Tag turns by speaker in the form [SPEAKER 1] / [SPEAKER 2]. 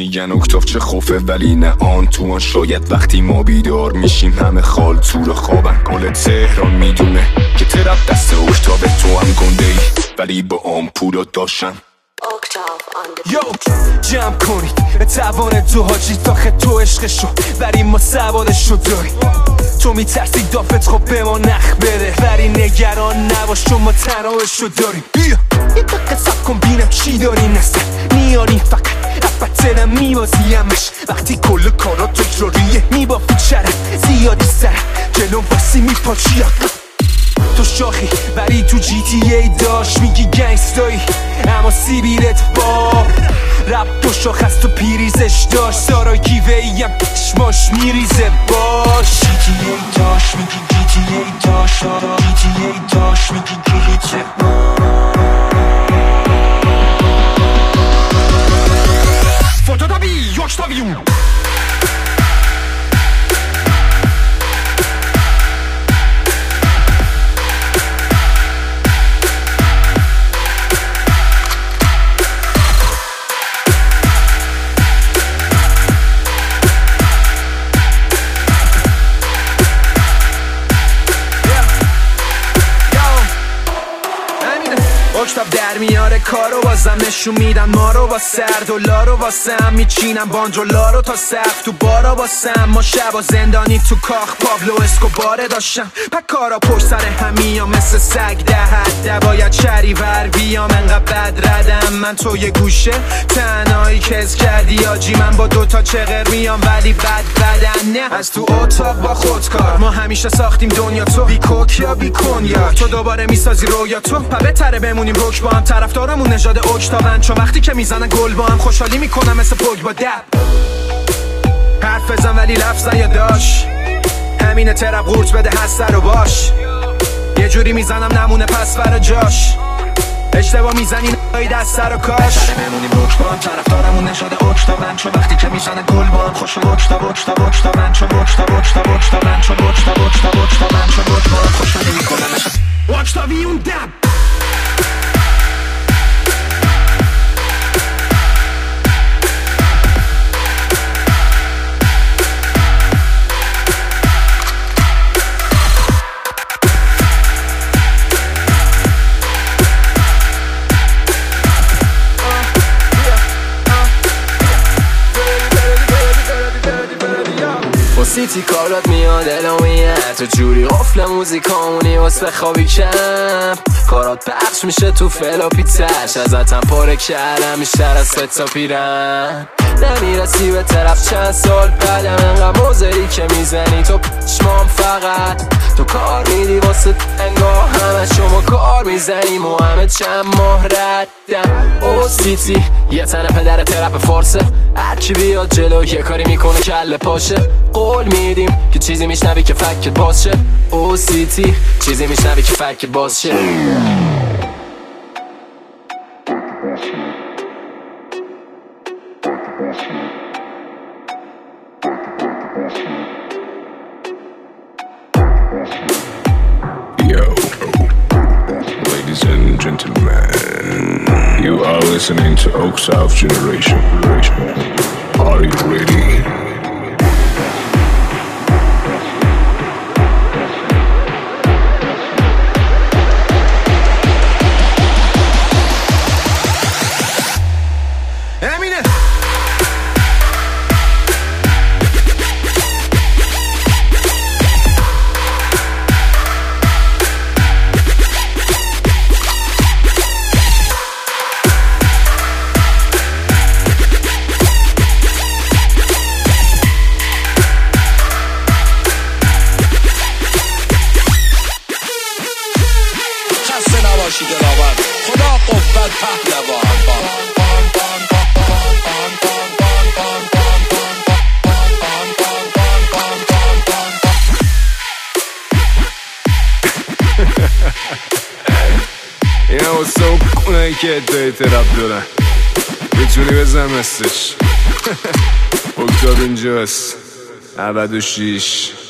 [SPEAKER 1] میگن اکتاف چه خوفه ولی نه آن تو آن. شاید وقتی ما بیدار میشیم همه خال تو خوابن. کل تهران میدونه که طرف دست اکتاف تو هم گنده ای ولی با آمپولا داشتم.
[SPEAKER 2] یو جمع کنید توان تو حاجی تاخه تو عشقشو ولی ما سوادشو داریم. تو میترسی دافت خب به ما نخ بده ولی نگران نباش چون ما تنابشو داریم. بیا یه دقیقه سب کن بینم چی داری نستن میاری فقط البته میبازیمش وقتی کل کارا تکراریه میبافی چرم زیادی سرم جلوم واسی میپاچی. تو شاخی ولی تو جی تی ای داشت میگی گنگستایی اما سیبیلت با رب دو شاخ تو پیریزش داشت سارا گیوه ایم چشماش میریزه باش. جی تی ای داشت میگی جی تی ای داشت سارا جی تی ای داشت میگی گیریزه فوتودابی یوشتابیون. اکتاف در میاره کارو بازم نشون میدن ما رو با سرد و لارو واسم میچینم باندرولا رو تا سقف تو بارا واسم. ما شب و زندانی تو کاخ پابلو اسکوباره داشتم پک کارا پشت سر همیا مثل سگ ده باید شریور بیام انقدر بد ردم من تو یه گوشه تنهایی کز کردی آجی من با دوتا چغر میام ولی بد بدن نه از تو اتاق با خودکار ما همیشه ساختیم دنیا تو بی کوک یا بی کنیاک تو دوباره میسازی رویا تو پبه تره بمونیم روک با هم طرفدارمون نژاد اکتاون چون وقتی که میزنن گل با هم خوشحالی میکنم مثل پوگ با دب حرف بزن ولی لفظ نیاداش همینه ترپ قورت بده هسته رو باش یه جوری میزنم نمونه پس فرا جاش اشتباه میزنی نایی دست سر و کاش بمونیم روک با هم طرفدارمون نژاد اکتاون چون وقتی که میزنن گل با هم خوش اکتاون چون اکتاون خوشحالی میکنم مثل اکتاویون دب. سیتی کارات میاد الامیه تو جوری قفل موزیکامونی واسه خوابی کم کارات پخش میشه تو فلاپیتش ازتم پاره کردم بیشتر از ستا پیرن نمیرسی به طرف چند سال بعدم انقدر موزری که میزنی تو پشمام فقط تو کار میدی واسه انگاه همه شما کار میزنیم و همه چند ماه ردم. او سیتی یه تنه پدر ترپ فارسه هرکی بیاد جلو یه کاری میکنه کله پاشه قول میدیم که چیزی میشنوی که فکت باز شه. او سیتی چیزی میشنوی که فکت باز شه.
[SPEAKER 1] Yo, ladies and gentlemen, you are listening to Oak South Generation. Are you ready?
[SPEAKER 3] خدا قوت پهلوان.
[SPEAKER 1] اینا واسه اون اونایی که ادعای ترپ دارن میتونی بزن مستش. اکتاف اینجاست 96